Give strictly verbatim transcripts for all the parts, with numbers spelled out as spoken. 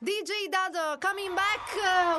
D J Dado coming back.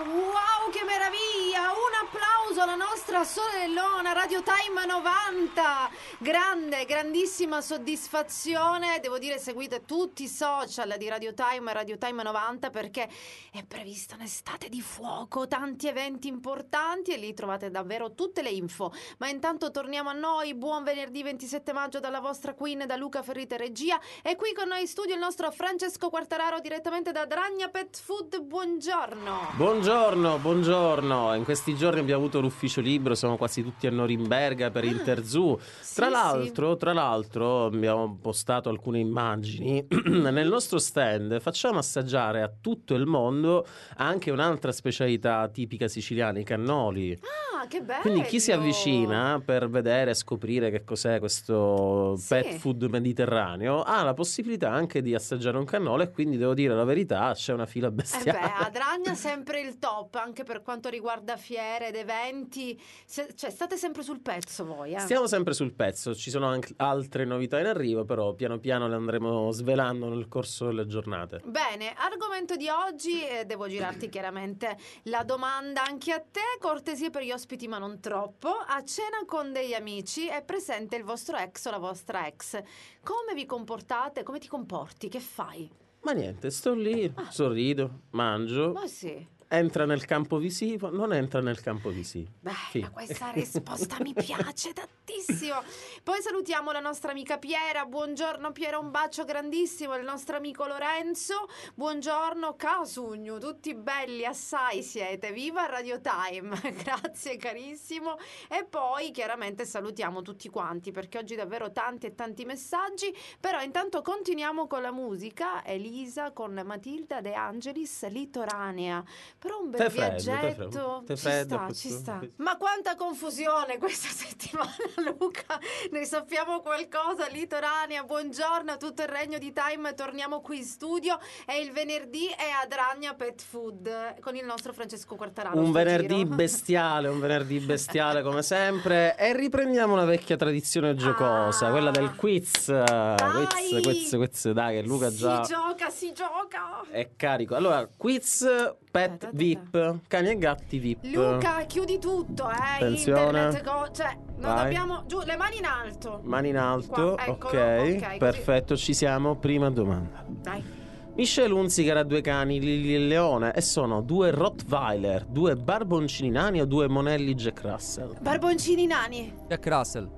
Wow, che meraviglia! Un applauso alla nostra sorellona Radio Time novanta. Grande, grandissima soddisfazione. Devo dire, seguite tutti i social di Radio Time e Radio Time novanta perché è prevista un'estate di fuoco, tanti eventi importanti e lì trovate davvero tutte le info. Ma intanto torniamo a noi. Buon venerdì ventisette maggio dalla vostra Queen, da Luca Ferrite regia. E qui con noi in studio il nostro Francesco Quartararo direttamente da Dragna Pet Food. Buongiorno. Buongiorno, buongiorno. In questi giorni abbiamo avuto l'ufficio libero, siamo quasi tutti a Norimberga per Interzoo. Sì, Tra l'altro, sì. tra l'altro abbiamo postato alcune immagini. Nel nostro stand facciamo assaggiare a tutto il mondo anche un'altra specialità tipica siciliana, i cannoli. Ah, che bello. Quindi chi si avvicina per vedere e scoprire che cos'è questo Sì. pet food mediterraneo ha la possibilità anche di assaggiare un cannolo, e quindi devo dire la verità, c'è una fila Eh bestiale. beh, a Dragna sempre il top, anche per quanto riguarda fiere ed eventi. Se- cioè, state sempre sul pezzo voi, eh? Stiamo sempre sul pezzo, ci sono anche altre novità in arrivo, però piano piano le andremo svelando nel corso delle giornate. Bene, argomento di oggi, eh, devo girarti chiaramente la domanda anche a te, cortesie per gli ospiti ma non troppo. A cena con degli amici è presente il vostro ex o la vostra ex. Come vi comportate? Come ti comporti? Che fai? Ma niente, sto lì, sorrido, mangio, Ma sì. entra nel campo visivo, non entra nel campo visivo. Bella, Fine. questa risposta mi piace tantissimo. Poi salutiamo la nostra amica Piera. Buongiorno Piera, un bacio grandissimo. Il nostro amico Lorenzo. Buongiorno Casugno, tutti belli assai siete. Viva Radio Time. Grazie carissimo. E poi chiaramente salutiamo tutti quanti perché oggi davvero tanti e tanti messaggi. Però intanto continuiamo con la musica. Elisa con Matilda De Angelis, Litoranea. Però un bel Te freddo, te viaggetto freddo. Te ci freddo sta, questo- ci sta. questo- Ma quanta confusione questa settimana, Luca. Ne sappiamo qualcosa. Litoranea, buongiorno a tutto il regno di Time. Torniamo qui in studio e il venerdì è a Dragna Pet Food con il nostro Francesco Quartararo. Un sto venerdì giro. bestiale, un venerdì bestiale come sempre. E riprendiamo una vecchia tradizione giocosa, Ah. quella del quiz. Quiz, quiz, quiz, dai che Luca già Si gioca, si gioca. è carico. Allora, quiz pet Ta ta ta ta. V I P, cani e gatti V I P. Luca, chiudi tutto, eh. Attenzione. Internet, co- cioè, non Vai. dobbiamo. Giù, le mani in alto. Mani in alto, Qua, ok, eccolo, ok, così. perfetto, ci siamo. Prima domanda. Dai. Michelle Hunziker ha due cani, Lily e Leone, e sono due Rottweiler, due barboncini nani o due monelli Jack Russell? Barboncini nani. Jack Russell.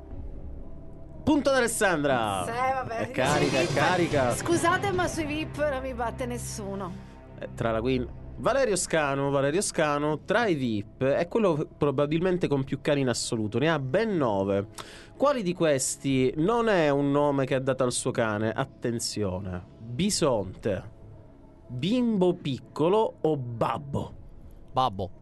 Punto ad Alessandra! Sì, vabbè. È carica, Sui è V I P carica. Scusate, ma sui V I P non mi batte nessuno. Eh, Tra la Queen... Valerio Scano, Valerio Scano, tra i V I P è quello probabilmente con più cani in assoluto, ne ha ben nove. Quali di questi non è un nome che ha dato al suo cane? Attenzione: Bisonte, Bimbo Piccolo o Babbo? Babbo.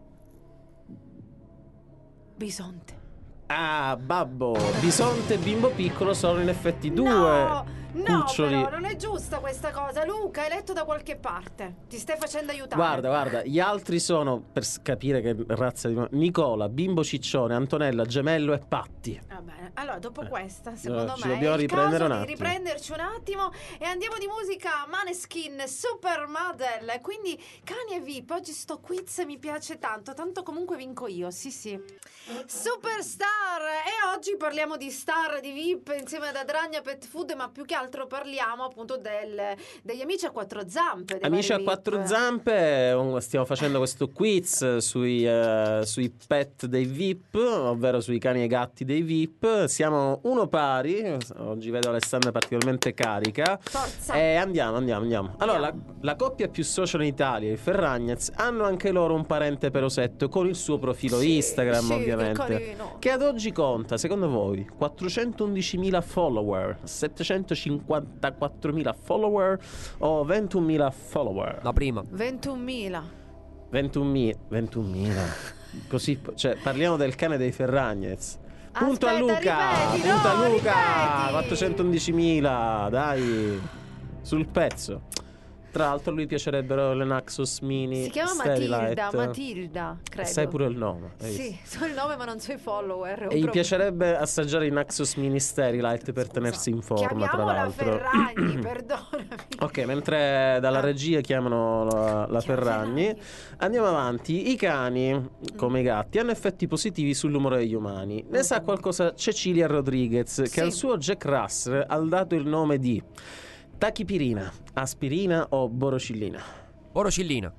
Bisonte. Ah, Babbo. Bisonte e Bimbo Piccolo sono in effetti due No, no, cuccioli. però non è giusta questa cosa. Luca, hai letto da qualche parte. Ti stai facendo aiutare. Guarda, guarda, gli altri sono, per s- capire che razza di... Nicola, Bimbo Ciccione, Antonella, Gemello e Patti. Va bene, allora dopo questa, secondo Eh, ci me dobbiamo è il riprendere caso un di attimo. riprenderci un attimo e andiamo di musica. Maneskin, Supermodel. Quindi cani e V I P, oggi sto quiz mi piace tanto, tanto comunque vinco io, sì sì. Superstar, e oggi parliamo di star, di V I P insieme ad Adragna Pet Food, ma più che altro parliamo appunto del, degli amici a quattro zampe. dei Amici vari a quattro V I P. zampe, un- stiamo facendo questo quiz sui, eh, sui pet dei V I P, ovvero sui cani e gatti dei V I P. Siamo uno pari, oggi vedo Alessandra particolarmente carica. Forza. E andiamo, andiamo, andiamo. Allora, la, la coppia più social in Italia, i Ferragnez, hanno anche loro un parente perosetto con il suo profilo Sì, Instagram, sì, che ovviamente. carino. Che ad oggi conta, secondo voi, quattrocentoundicimila follower, settecentocinquantaquattromila follower o ventunomila follower? La prima. ventunomila. ventunomila. ventunomila. Così, cioè, parliamo del cane dei Ferragnez. Punto a Aspetta, Luca, ripeti, punto no, a Luca, ripeti. quattrocentoundicimila, dai, sul pezzo. Tra l'altro lui piacerebbero le Naxos Mini. Si chiama Sterilite. Matilda, Matilda, credo. Sai pure il nome. hai Sì, visto? so il nome ma non so i follower. E gli piacerebbe assaggiare i Naxos Mini Sterilite per Scusa, tenersi in forma, tra chiamiamola l'altro. Ferragni, perdonami. Ok, mentre dalla Ah. regia chiamano la, la Chiama Ferragni, Ferragni. andiamo avanti. I cani, come i gatti, hanno effetti positivi sull'umore degli umani. Ne sa qualcosa Cecilia Rodriguez, che Sì. al suo Jack Russell ha dato il nome di tachipirina, aspirina o borocillina. Orocillina.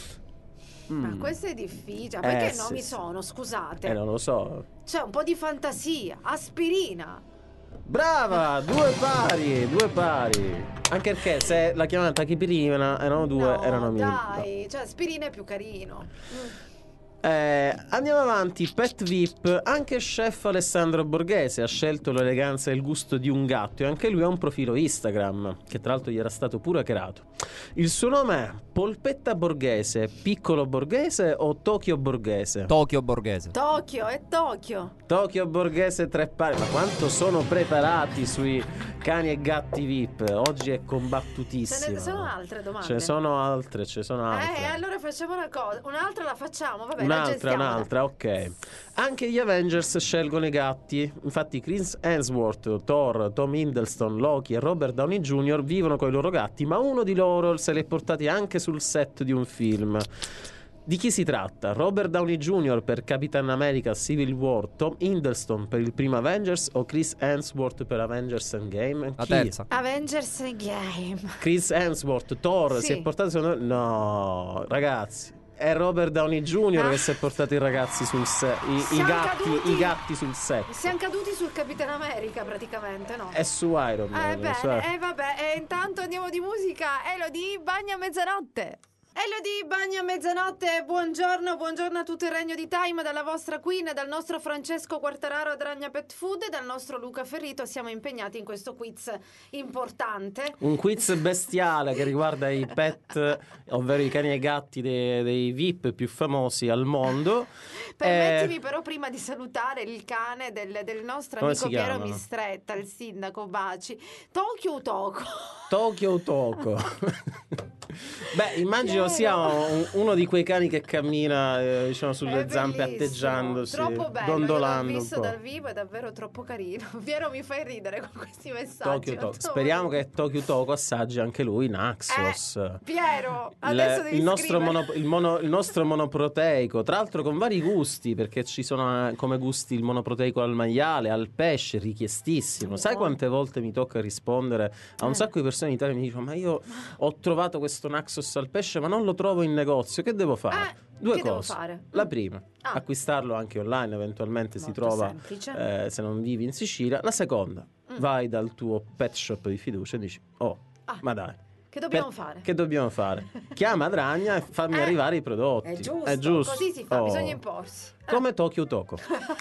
Ma Mm. questo è difficile. Eh, Perché sì, nomi sì. sono? Scusate. Eh, non lo so. C'è un po' di fantasia. Aspirina. Brava, due pari, due pari. Anche perché se la chiamavano tachipirina erano due, No, erano mille. dai, cioè aspirina è più carino. Mm. Eh, andiamo avanti, Pet V I P. Anche chef Alessandro Borghese ha scelto l'eleganza e il gusto di un gatto, e anche lui ha un profilo Instagram, che tra l'altro gli era stato pure creato. Il suo nome è Polpetta Borghese, Piccolo Borghese o Tokyo Borghese? Tokyo Borghese. Tokyo, è Tokyo. Tokyo Borghese tre pari. Ma quanto sono preparati sui cani e gatti V I P? Oggi è Ce combattutissimo. ne sono altre domande. Ce ne sono altre, ce ne sono altre. Eh, allora facciamo una cosa. Un'altra la facciamo, vabbè, la Un'altra, gestiamola. un'altra, ok. Anche gli Avengers scelgono i gatti. Infatti Chris Hemsworth, Thor, Tom Hiddleston, Loki e Robert Downey junior vivono con i loro gatti, ma uno di loro se li è portati anche sul set di un film. Di chi si tratta? Robert Downey junior per Capitan America Civil War, Tom Hiddleston per il primo Avengers o Chris Hemsworth per Avengers Endgame? La Chi? terza. Avengers Game. Chris Hemsworth, Thor, Sì. si è portato secondo me... No, ragazzi. È Robert Downey junior Ah. che si è portato i ragazzi sul set. I, i Siamo gatti, caduti. i gatti sul set. Siamo caduti sul Capitan America praticamente, no? È su Iron Man. Eh bene, cioè. eh vabbè, e intanto andiamo di musica. Elodie, bagno a mezzanotte. Elodie, bagno a mezzanotte, buongiorno, buongiorno a tutto il regno di Time, dalla vostra Queen, dal nostro Francesco Quartararo ad Ragna Pet Food e dal nostro Luca Ferrito. Siamo impegnati in questo quiz importante. Un quiz bestiale che riguarda i pet, ovvero i cani e i gatti dei, dei V I P più famosi al mondo. Permettimi Eh, però prima di salutare il cane del, del nostro Come amico si Piero chiamano? Mistretta, il sindaco Baci. Tokyo Toko. Tokyo o Toko? Beh, immagino Piero. sia un- uno di quei cani che cammina, eh, diciamo, sulle È zampe, bellissimo, atteggiandosi, troppo bello. dondolando Io l'ho un visto po'. dal vivo, è davvero troppo carino. Piero, mi fai ridere con questi messaggi. Tokyo non Toko. te lo Speriamo voglio che Tokyo Toko assaggi anche lui Naxos. dire. Piero, Il- adesso devi il, nostro scrivere. mono- il mono- il nostro monoproteico, tra l'altro con vari gusti, perché ci sono eh, come gusti il monoproteico al maiale, al pesce, richiestissimo. Sai Buono. quante volte mi tocca rispondere a un Eh. sacco di persone in Italia che mi dicono: ma io ho trovato questo Naxos al pesce ma non lo trovo in negozio, che devo fare? Eh, Due che devo cose. fare? La Mm. prima, Ah. acquistarlo anche online, eventualmente si Molto trova semplice. eh, se non vivi in Sicilia. La seconda, Mm. vai dal tuo pet shop di fiducia e dici: oh, Ah. ma dai, Che dobbiamo per- fare? Che dobbiamo fare? Chiama Dragna e fammi Eh, arrivare i prodotti. È giusto, È giusto. così si fa, Oh. bisogna imporsi. Come Tokyo Toko.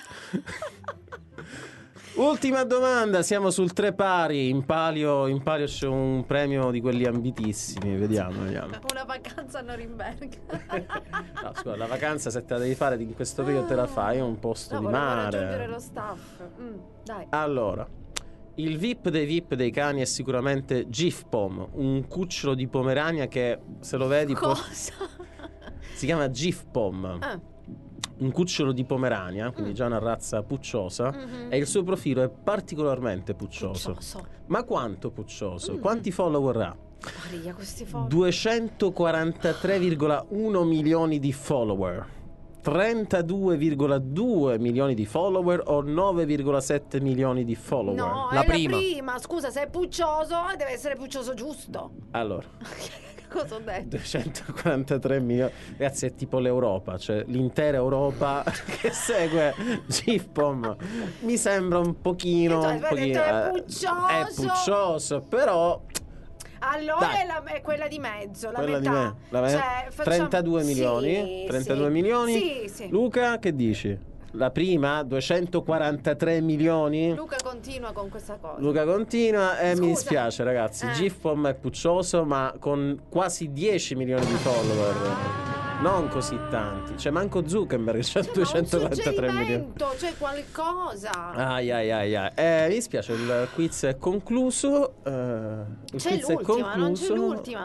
Ultima domanda, siamo sul tre pari. In palio, in palio c'è un premio di quelli ambitissimi. Vediamo, vediamo. Una vacanza a Norimberga. No, scusa, la vacanza se te la devi fare in questo periodo te la fai in un posto No, di volevo raggiungere mare. lo staff. Mm, dai. Allora, il V I P dei V I P dei cani è sicuramente Gif Pom, un cucciolo di Pomerania che se lo vedi può- Cosa? si chiama Gif Pom. Ah. Un cucciolo di Pomerania, quindi Mm. già una razza pucciosa, Mhm. e il suo profilo è particolarmente puccioso. Puccioso. Ma quanto puccioso? Mm. Quanti follower ha? Maria, questi foto. duecentoquarantatré virgola uno milioni di follower, trentadue virgola due milioni di follower o nove virgola sette milioni di follower? No, La è prima. la prima. Scusa, se è puccioso, deve essere puccioso giusto. Allora, Cosa ho detto? duecentoquarantatré milioni, ragazzi, è tipo l'Europa, cioè l'intera Europa che segue Gifpom. Mi sembra un pochino, Cioè, un hai detto pochino è eh, puccioso. è puccioso, però Allora Dai. è, la- è quella di mezzo, la quella di metà. me, la me- Cioè, facciamo- trentadue Sì, milioni, trentadue sì. milioni. Sì, sì. Luca, che dici? La prima, duecentoquarantatré milioni. Luca continua con questa cosa. Luca continua e mi Scusa. dispiace, ragazzi. Eh. Gifpom è puccioso, ma con quasi dieci milioni di follower. Non così tanti. Cioè, manco Zuckerberg c'ha Cioè, ma un duecentoquarantatré milioni. suggerimento, c'è qualcosa. Ai ai ai ai. Eh, mi dispiace, il quiz è concluso. eh, il C'è quiz è l'ultima, non c'è concluso. l'ultima.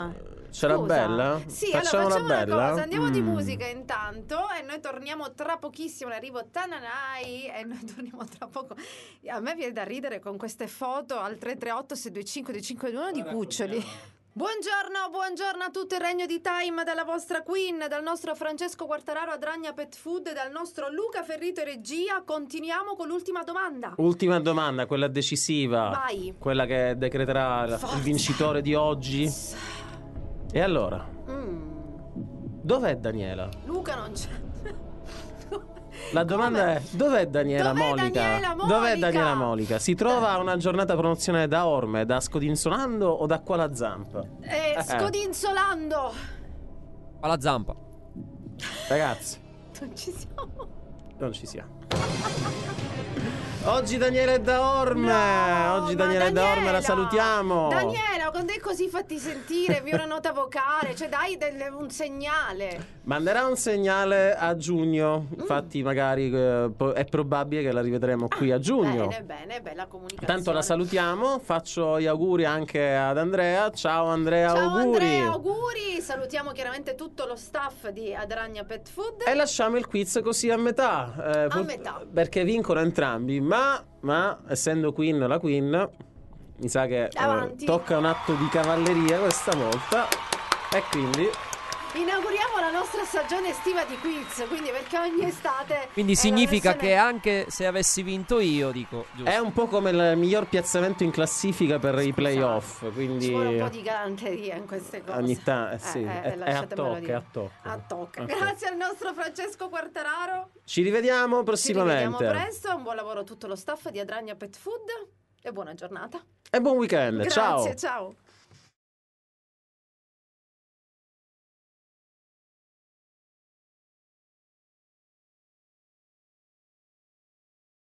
C'era Scusa. bella? Sì, Facciamo allora una facciamo bella? una cosa, andiamo di Mm. musica intanto e noi torniamo tra pochissimo, in arrivo Tananai e noi torniamo tra poco. A me viene da ridere con queste foto al tre tre otto sei due cinque due cinque due uno di cuccioli. Buongiorno, buongiorno a tutto il regno di Time, dalla vostra Queen, dal nostro Francesco Quartararo Adragna Pet Food e dal nostro Luca Ferrito in regia. Continuiamo con l'ultima domanda. Ultima domanda, quella decisiva. Vai. Quella che decreterà il Forza. vincitore di oggi. E allora, Mm. dov'è Daniela? Luca non c'è. La domanda Come? è: dov'è Daniela Dov'è Molica? Daniela Molica? Dov'è Daniela Molica? Si trova a una giornata promozionale da Orme, da Scodinzolando o da Quala Zampa? Eh, scodinzolando. Alla zampa. Ragazzi, Non ci siamo. non ci siamo. Oggi Daniela è da Orme. No, Oggi ma Daniela è da Orme, la Daniela, salutiamo. Daniela, quando è così fatti sentire, vi una nota vocale, cioè dai del- un segnale. Manderà un segnale a giugno. Mm. Infatti, magari eh, po- è probabile che la rivedremo qui a giugno. Bene, bene, bella comunicazione. Tanto la salutiamo, faccio gli auguri anche ad Andrea. Ciao Andrea, Ciao auguri. Andrea, auguri. Salutiamo chiaramente tutto lo staff di Adragna Pet Food. E lasciamo il quiz così a metà. eh, pur- metà. Perché vincono entrambi. Ma, ma essendo Queen la Queen, mi sa che eh, Avanti. tocca un atto di cavalleria questa volta. E quindi Inauguriamo la nostra stagione estiva di quiz, quindi perché ogni estate Quindi è significa la versione- che anche se avessi vinto io, dico, giusto. è un po' come il miglior piazzamento in classifica per i playoff. Quindi ci vuole un po' di galanteria in queste cose. ogni tanto, eh, sì, Eh, eh, è, è a lasciatemelo tocca, dire. è a tocca. A tocca. A Grazie al nostro Francesco Quartararo. Ci rivediamo Ci prossimamente. rivediamo presto. Un buon lavoro a tutto lo staff di Adragna Pet Food e buona giornata. E buon weekend. Grazie, Ciao. ciao.